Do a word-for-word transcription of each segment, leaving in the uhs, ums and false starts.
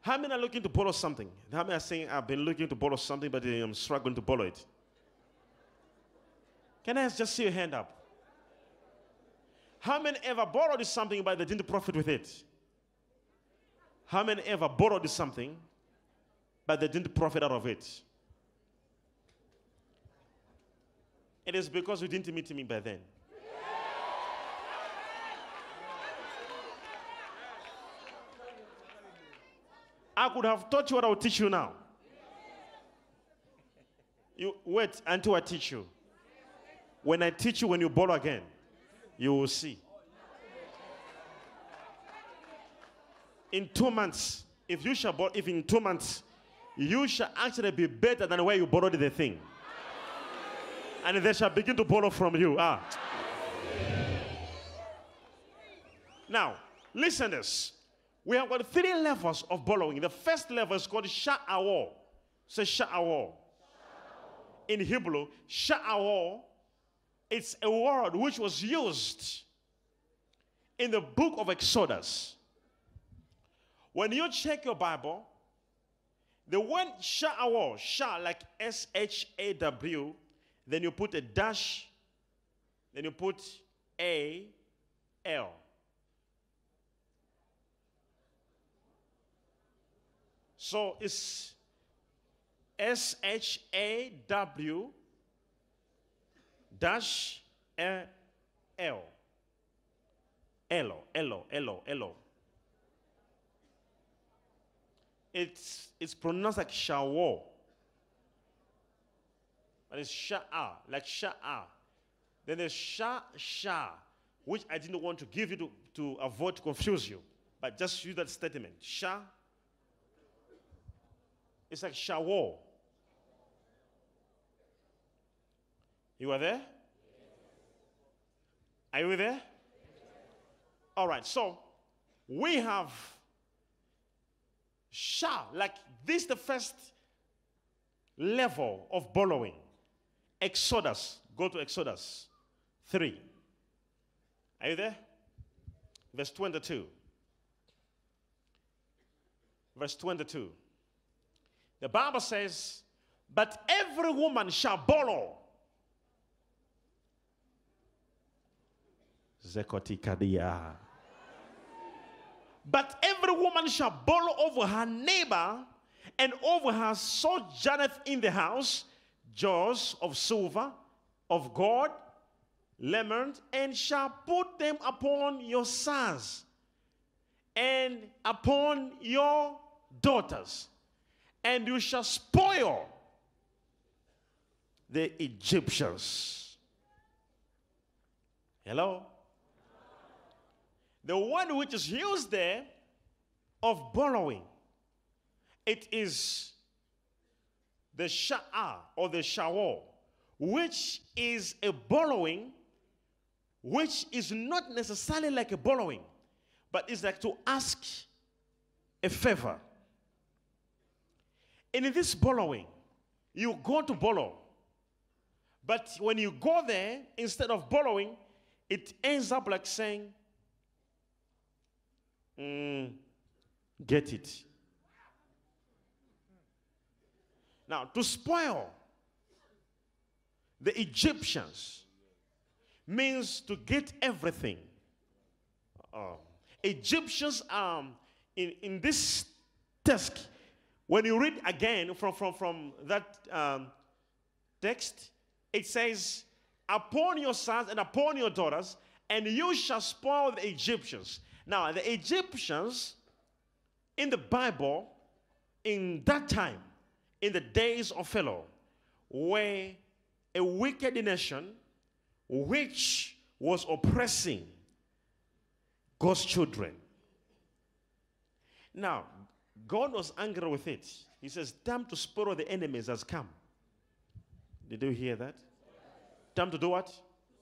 How many are looking to borrow something? How many are saying, I've been looking to borrow something, but I'm struggling to borrow it? Can I just see your hand up? How many ever borrowed something, but they didn't profit with it? How many ever borrowed something, but they didn't profit out of it? It is because you didn't meet me by then. I could have taught you what I will teach you now. You wait until I teach you. When I teach you, when you borrow again, you will see. In two months, if you shall borrow, if in two months, you shall actually be better than where you borrowed the thing. And they shall begin to borrow from you. Ah. Now, listen to this. We have got three levels of borrowing. The first level is called sha'awor. Say sha'awor. In Hebrew, sha'awor, it's a word which was used in the book of Exodus. When you check your Bible, the word sha'awor, sha like S H A W, then you put a dash, then you put A L. So it's S H A W dash L. L, L, L, L, L. It's, it's pronounced like shawo. But it's sha'a, like sha'a. Then there's sha, sha, which I didn't want to give you to, to avoid to confuse you. But just use that statement. Sha. It's like shawo. You are there? Are you there? All right, so we have sha, like this is the first level of borrowing. Exodus, go to Exodus three. Are you there? Verse twenty-two. Verse twenty-two. The Bible says, but every woman shall borrow. Zekotikadia. But every woman shall borrow over her neighbor and over her sojourneth in the house, jars of silver, of gold, lemons, and shall put them upon your sons and upon your daughters, and you shall spoil the Egyptians. Hello? The word which is used there of borrowing, it is the sha'a or the shawo, which is a borrowing which is not necessarily like a borrowing, but it's like to ask a favor. And in this borrowing, you go to borrow. But when you go there, instead of borrowing, it ends up like saying, mm, get it. Now, to spoil the Egyptians means to get everything. Uh, Egyptians, um, in, in this text, when you read again from, from, from that um, text, it says, upon your sons and upon your daughters, and you shall spoil the Egyptians. Now, the Egyptians in the Bible, in that time, in the days of Pharaoh, were a wicked nation which was oppressing God's children. Now, God was angry with it. He says, time to spoil the enemies has come. Did you hear that? Time to do what?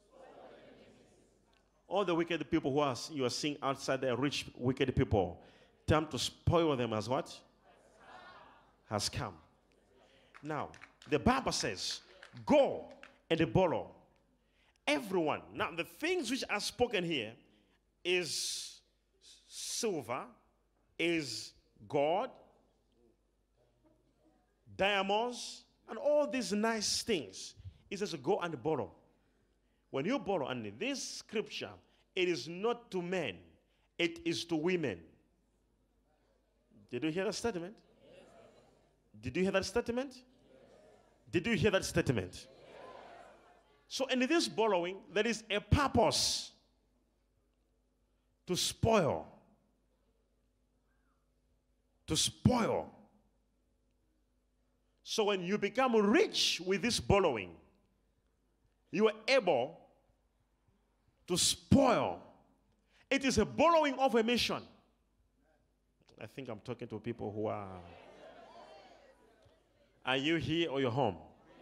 All the wicked people who are, you are seeing outside there, rich, wicked people, time to spoil them as what? Has come. Now, the Bible says, go and borrow. Everyone. Now, the things which are spoken here is silver, is gold, diamonds, and all these nice things. He says, go and borrow. When you borrow, and in this scripture, it is not to men, it is to women. Did you hear that statement? Yes. Did you hear that statement? Yes. Did you hear that statement? Yes. So in this borrowing, there is a purpose to spoil. To spoil. So when you become rich with this borrowing, you are able to spoil. It is a borrowing of a mission. I think I'm talking to people who are. Are you here or you're home?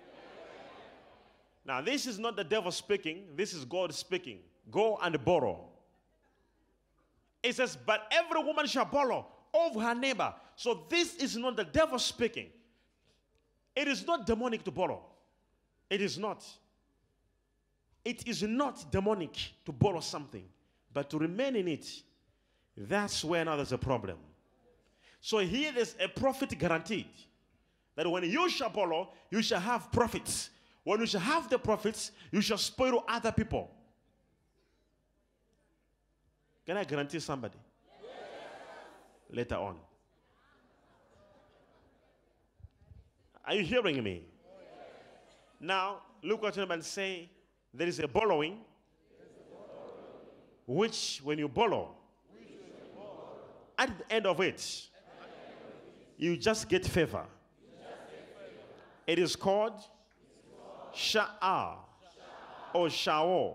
Now, this is not the devil speaking. This is God speaking. Go and borrow. It says, but every woman shall borrow of her neighbor. So this is not the devil speaking. It is not demonic to borrow. It is not. It is not demonic to borrow something, but to remain in it. That's where now there's a problem. So here there's a profit guaranteed. That when you shall borrow, you shall have profits. When you shall have the profits, you shall spoil other people. Can I guarantee somebody? Yes. Later on. Are you hearing me? Yes. Now, look at him and say, there is a borrowing, a borrowing. Which when you borrow, borrow, at the end of it, it, you just get favor. Just get favor. It is called, called Sha'ah or Sha'or.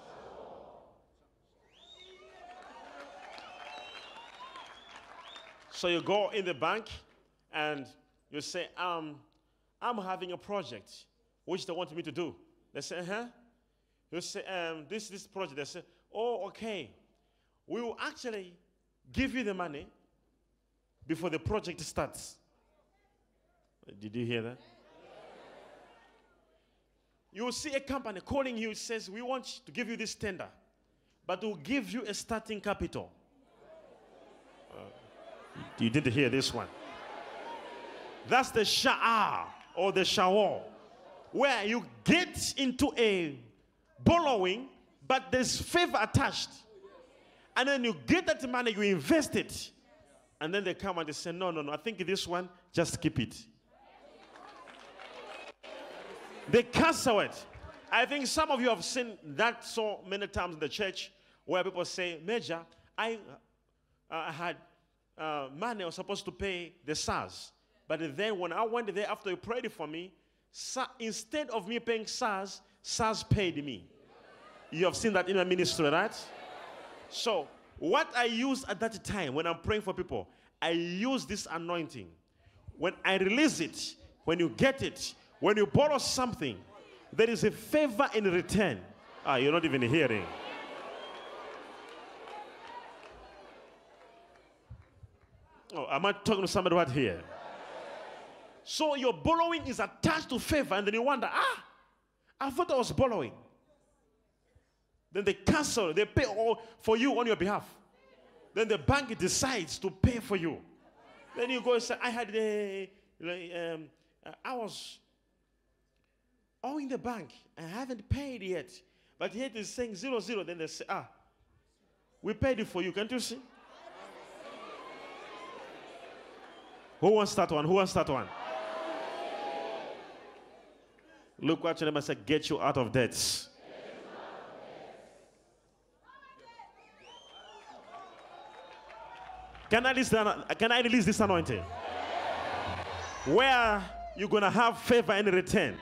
So you go in the bank and you say, um, I'm having a project which they want me to do. They say, huh? You say, um, this, this project. They say, oh, okay. We will actually give you the money before the project starts. Did you hear that? You will see a company calling you, says, we want to give you this tender, but we'll give you a starting capital. Uh, you didn't hear this one. That's the Sha'ah or the Sha'or, where you get into a borrowing, but there's favor attached. And then you get that money, you invest it. And then they come and they say, no, no, no, I think this one, just keep it. They cancel it. I think some of you have seen that so many times in the church where people say, Major, I uh, had uh, money I was supposed to pay the SARS. But then when I went there after you prayed for me, Sa instead of me paying SARS, SARS paid me. You have seen that in my ministry, right? So what I use at that time when I'm praying for people, I use this anointing. When I release it, when you get it, when you borrow something, there is a favor in return. Ah, you're not even hearing. Oh, am I talking to somebody right here? So your borrowing is attached to favor, and then you wonder, ah, I thought I was borrowing. Then they cancel, they pay all for you on your behalf. Then the bank decides to pay for you. Then you go and say, I had a, um, I was owing the bank. I haven't paid yet. But yet it's saying zero, zero. Then they say, ah, we paid it for you. Can't you see? Who wants that one? Who wants that one? Look what your neighbor said, get you out of debts. Can I release, can I release this anointing? Where you're going to have favor in return.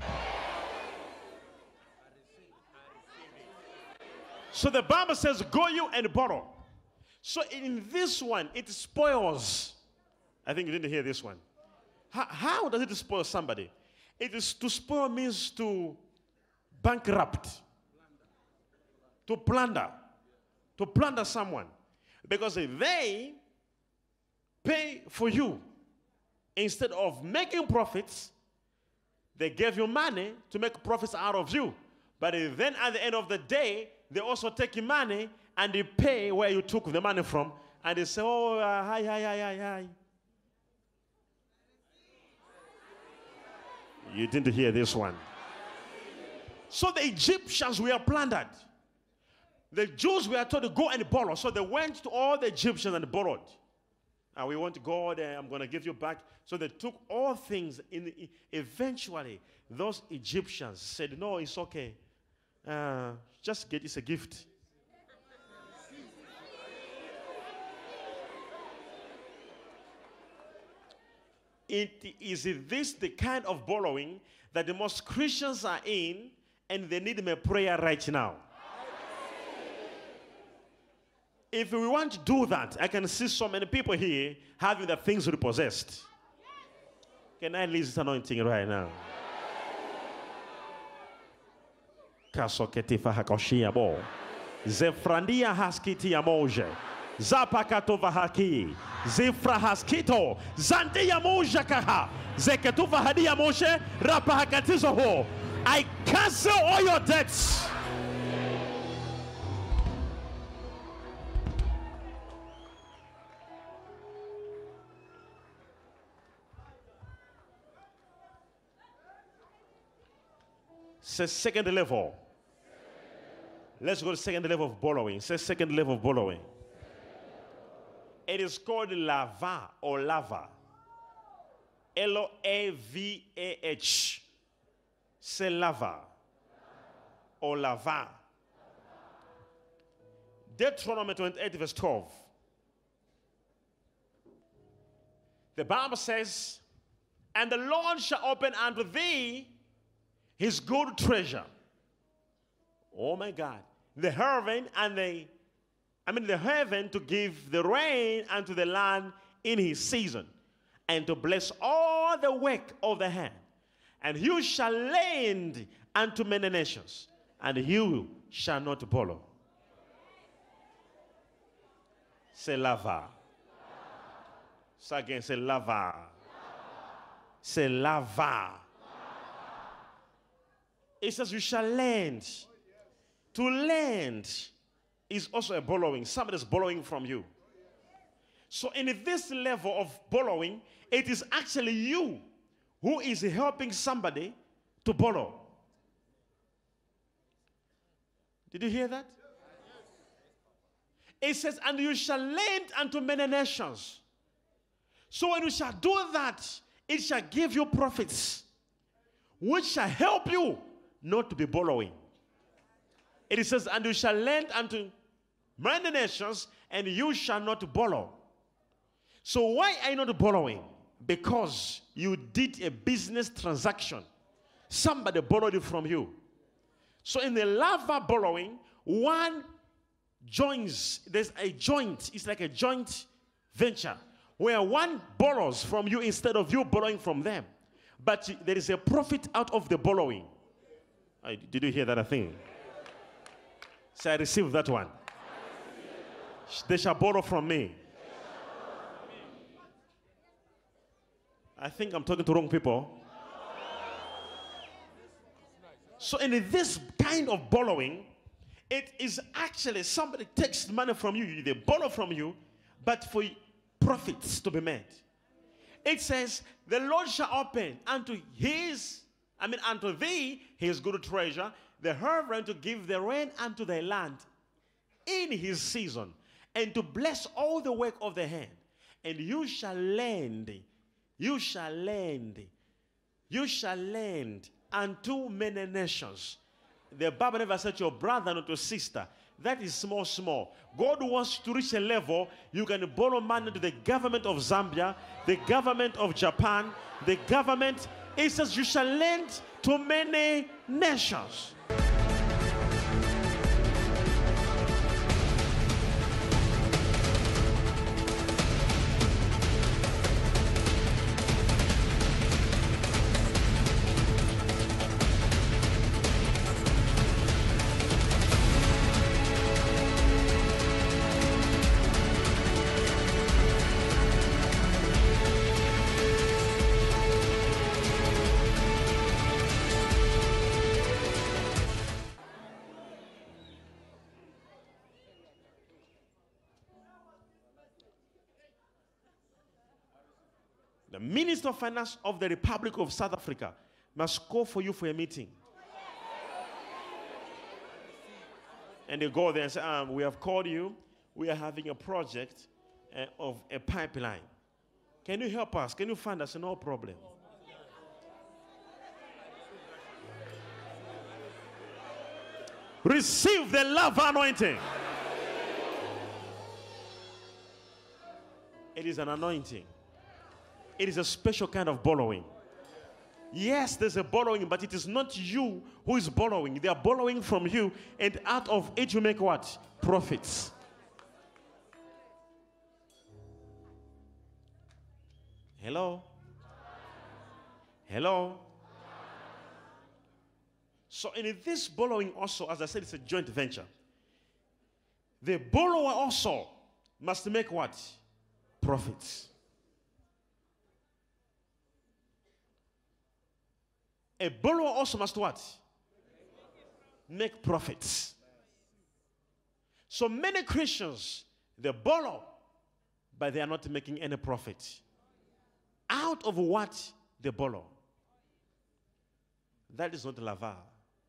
So the Bible says, go you and borrow. So in this one, it spoils. I think you didn't hear this one. How, how does it spoil somebody? It is to spoil means to bankrupt, to plunder, to plunder someone. Because if they pay for you, instead of making profits, they gave you money to make profits out of you. But then at the end of the day, they also take your money and they pay where you took the money from. And they say, oh, uh, hi, hi, hi, hi, hi. You didn't hear this one. So the Egyptians were plundered. The Jews were told to go and borrow. So they went to all the Egyptians and borrowed. And we want God, uh, I'm going to give you back. So they took all things. In, eventually, those Egyptians said, no, it's okay. Uh, just get it, it's a gift. It is this the kind of borrowing that the most Christians are in, and they need a prayer right now. If we want to do that, I can see so many people here having the things repossessed. Can I release this anointing right now? Kasoketi fahakoshia bo. Zefrandia haskiti yamoje. Zapakato vahaki. Zefra haskito. Zandia moja kaha. Zeketu vahadia moshe. Rapahakatizo ho. I cancel all your debts. Say second level. Let's go to second level of borrowing. Say second level of borrowing. It is called lava or lava. L O A V A H. Say lava or lava. Deuteronomy twenty-eight verse twelve. The Bible says, and the Lord shall open unto thee his good treasure. Oh my God. The heaven and the, I mean the heaven to give the rain unto the land in his season, and to bless all the work of the hand. And you shall lend unto many nations, and you shall not borrow. Say lava. Say again, say lava. Say lava. It says you shall lend. To lend is also a borrowing. Somebody is borrowing from you. So in this level of borrowing, it is actually you who is helping somebody to borrow. Did you hear that? It says, and you shall lend unto many nations. So when you shall do that, it shall give you profits, which shall help you not to be borrowing. It says, and you shall lend unto many nations, and you shall not borrow. So why are you not borrowing? Because you did a business transaction. Somebody borrowed it from you. So in the lava borrowing, one joins, there's a joint, it's like a joint venture, where one borrows from you instead of you borrowing from them. But there is a profit out of the borrowing. Did you hear that, I think? So I received that one. They shall borrow from me. I think I'm talking to wrong people. So in this kind of borrowing, it is actually somebody takes money from you. They borrow from you, but for profits to be made. It says, the Lord shall open unto his, I mean unto thee, his good treasure, the heaven to give the rain unto thy land in his season, and to bless all the work of the hand. And you shall lend, you shall lend, you shall lend unto many nations. The Bible never said your brother not your sister. That is small, small. God wants to reach a level you can borrow money to the government of Zambia, the government of Japan, the government. It says you shall lend to many nations. The Minister of Finance of the Republic of South Africa, must call for you for a meeting. And they go there and say, um, we have called you. We are having a project uh, of a pipeline. Can you help us? Can you fund us? No problem. Receive the love anointing. It is an anointing. It is a special kind of borrowing. Yes, there's a borrowing, but it is not you who is borrowing. They are borrowing from you, and out of it you make what? Profits. Hello? Hello? So in this borrowing also, as I said, it's a joint venture. The borrower also must make what? Profits. A borrower also must what? Make profits. So many Christians, they borrow, but they are not making any profit. Out of what they borrow. That is not lava.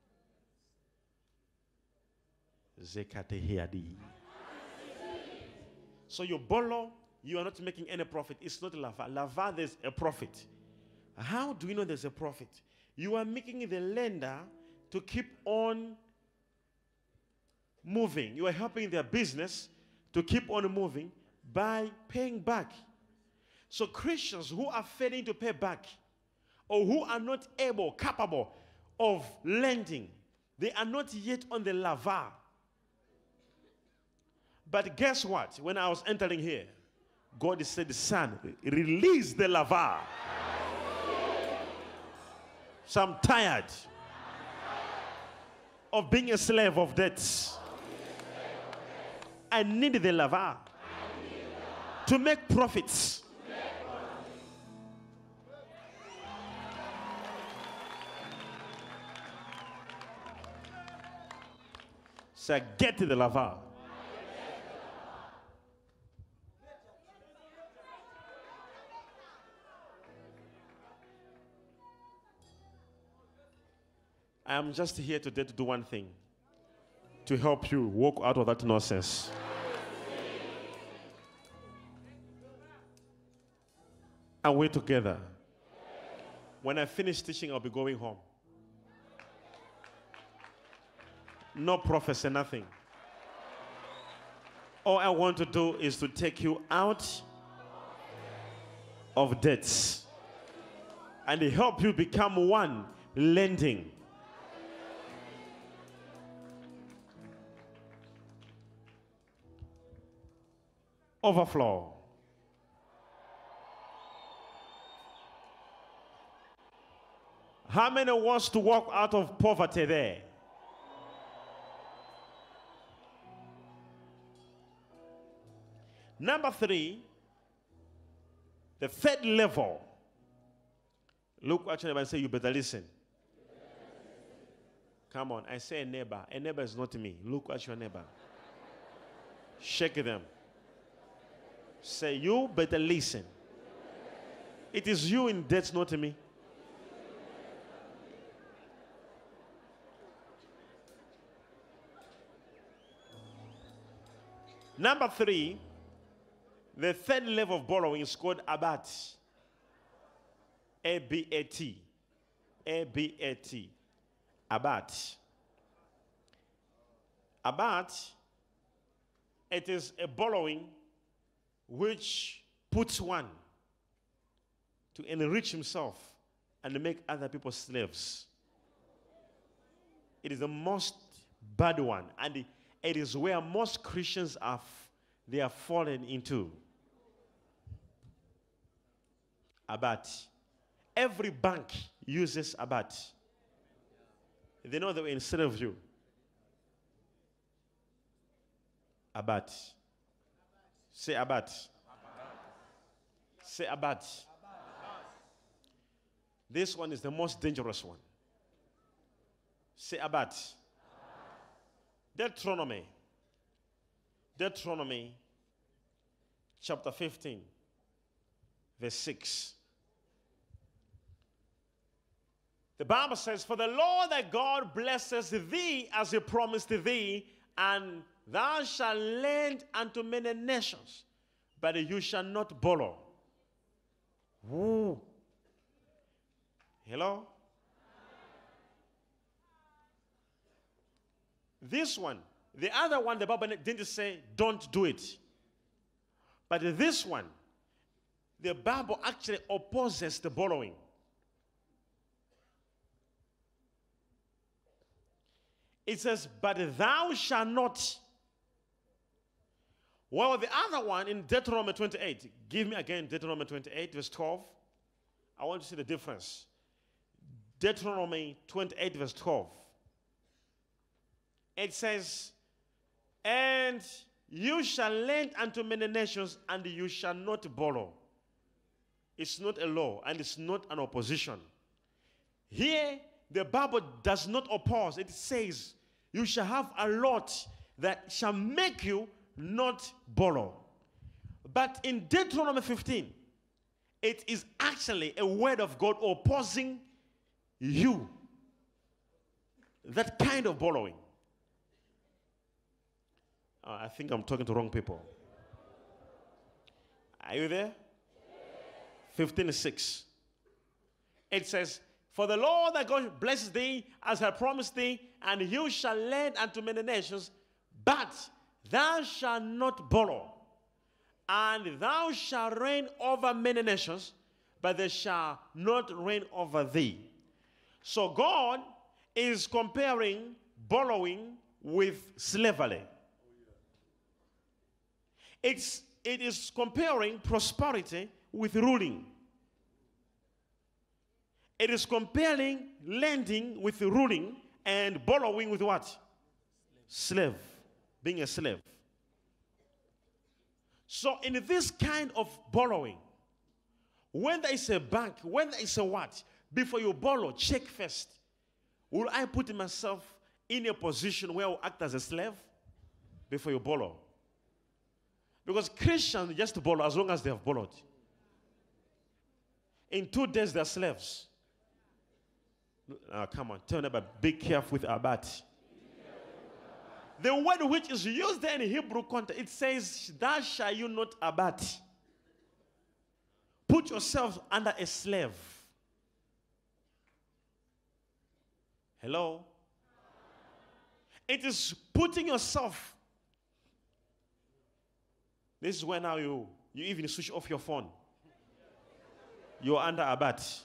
So you borrow, you are not making any profit. It's not lava. Lava, there's a profit. How do you know there's a profit? You are making the lender to keep on moving. You are helping their business to keep on moving by paying back. So Christians who are failing to pay back, or who are not able, capable of lending, they are not yet on the lava. But guess what? When I was entering here, God said, son, release the lava. So I'm tired of being a slave of debts. I need the lava to make profits. So get to the lava. I am just here today to do one thing. To help you walk out of that nonsense. And we're together. When I finish teaching, I'll be going home. No prophecy, nothing. All I want to do is to take you out of debts and help you become one lending. Overflow. How many wants to walk out of poverty there? Number three, the third level. Look at your neighbor and say, you better listen. Come on, I say a neighbor. A neighbor is not me. Look at your neighbor. Shake them. Say, you better listen. It is you in debt, not me. Number three, the third level of borrowing is called abat. A B A T. A B A T. Abat. Abat, it is a borrowing which puts one to enrich himself and make other people slaves. It is the most bad one, and it is where most Christians are, they are fallen into. Abat. Every bank uses abat. They know that instead of you. Abat. Say abat. Say abat. This one is the most dangerous one. Say abat. Deuteronomy. Deuteronomy chapter fifteen, verse six. The Bible says, for the Lord thy God blesses thee as he promised thee, and thou shalt lend unto many nations, but you shall not borrow. Woo. Hello? This one, the other one, the Bible didn't say don't do it. But this one, the Bible actually opposes the borrowing. It says, but thou shalt not. Well, the other one in Deuteronomy twenty-eight, give me again Deuteronomy twenty-eight, verse twelve. I want to see the difference. Deuteronomy twenty-eight, verse twelve. It says, and you shall lend unto many nations, and you shall not borrow. It's not a law, and it's not an opposition. Here, the Bible does not oppose. It says, you shall have a lot that shall make you not borrow. But in Deuteronomy fifteen, it is actually a word of God opposing you. That kind of borrowing. Uh, I think I'm talking to wrong people. Are you there? fifteen six. It says, for the Lord thy God blesses thee as I promised thee, and you shall lend unto many nations, but thou shalt not borrow. And thou shalt reign over many nations, but they shall not reign over thee. So God is comparing borrowing with slavery. It's, it is comparing prosperity with ruling. It is comparing lending with ruling and borrowing with what? Slave. Being a slave. So in this kind of borrowing, when there is a bank, when there is a what, before you borrow, check first. Will I put myself in a position where I will act as a slave before you borrow? Because Christians just borrow as long as they have borrowed. In two days, they're slaves. Uh, come on, tell them about be careful with abat. The word which is used there in Hebrew context, it says, thou shall you not abat. Put yourself under a slave. Hello? It is putting yourself. This is where now you, you even switch off your phone. You're under abat.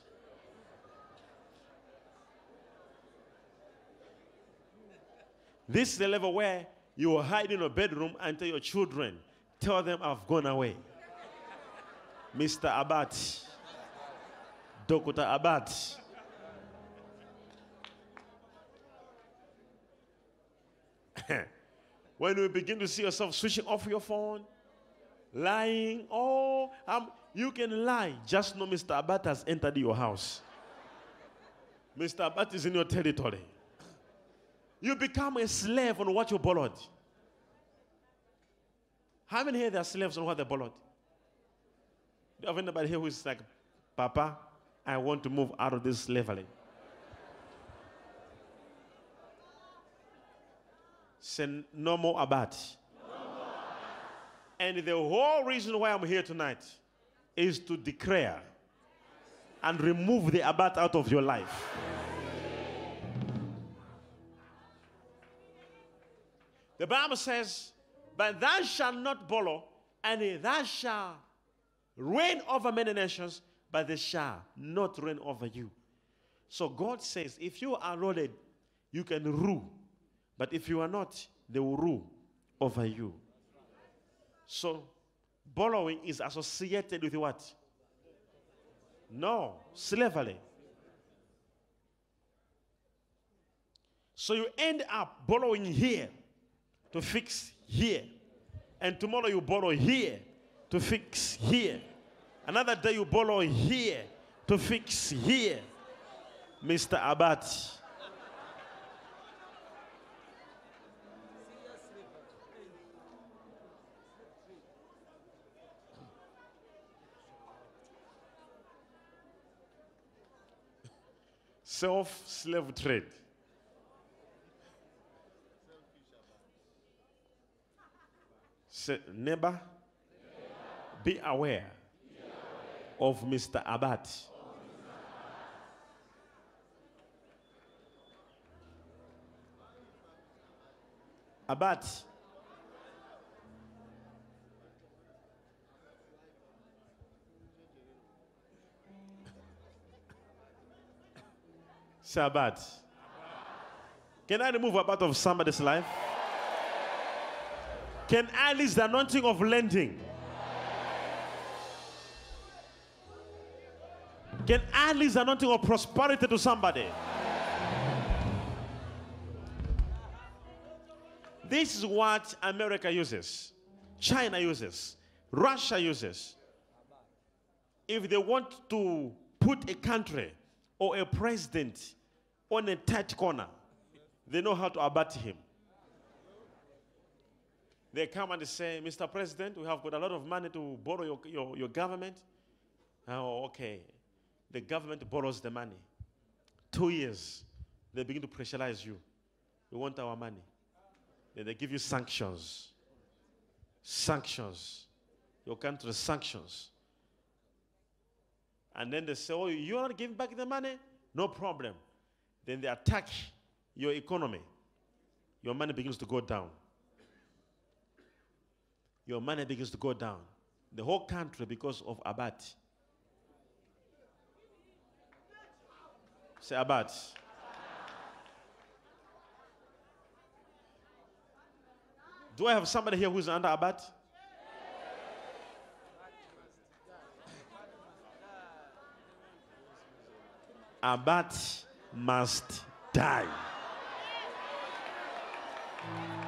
This is the level where you are hiding in your bedroom and tell your children, tell them I've gone away. Mister Abat, Doctor Abat. When you begin to see yourself switching off your phone, lying, oh, um, you can lie. Just know Mister Abat has entered your house. Mister Abat is in your territory. You become a slave on what you borrowed. How many here they are slaves on what they borrowed? Do you have anybody here who is like, Papa, I want to move out of this slavery? Say no more abat. No more abat. And the whole reason why I'm here tonight is to declare and remove the abat out of your life. The Bible says, but thou shalt not borrow, and thou shalt reign over many nations, but they shall not reign over you. So God says, if you are loaded, you can rule. But if you are not, they will rule over you. So borrowing is associated with what? No, slavery. So you end up borrowing here to fix here. And tomorrow you borrow here to fix here. Another day you borrow here to fix here. Mister Abat. self-slave trade. Say, neighbor, be aware of Mister Abat. Abat. Say Abat. Can I remove Abat of somebody's life? Can I release the anointing of lending? Can I release the anointing of prosperity to somebody? This is what America uses, China uses, Russia uses. If they want to put a country or a president on a tight corner, they know how to abate him. They come and they say, Mister President, we have got a lot of money to borrow your, your, your government. Oh, okay. The government borrows the money. Two years, they begin to pressurize you. We want our money. Then they give you sanctions. Sanctions. Your country sanctions. And then they say, oh, you're not giving back the money? No problem. Then they attack your economy. Your money begins to go down. Your money begins to go down. The whole country because of Abat. Say Abat. Do I have somebody here who's under Abat? Abat must die.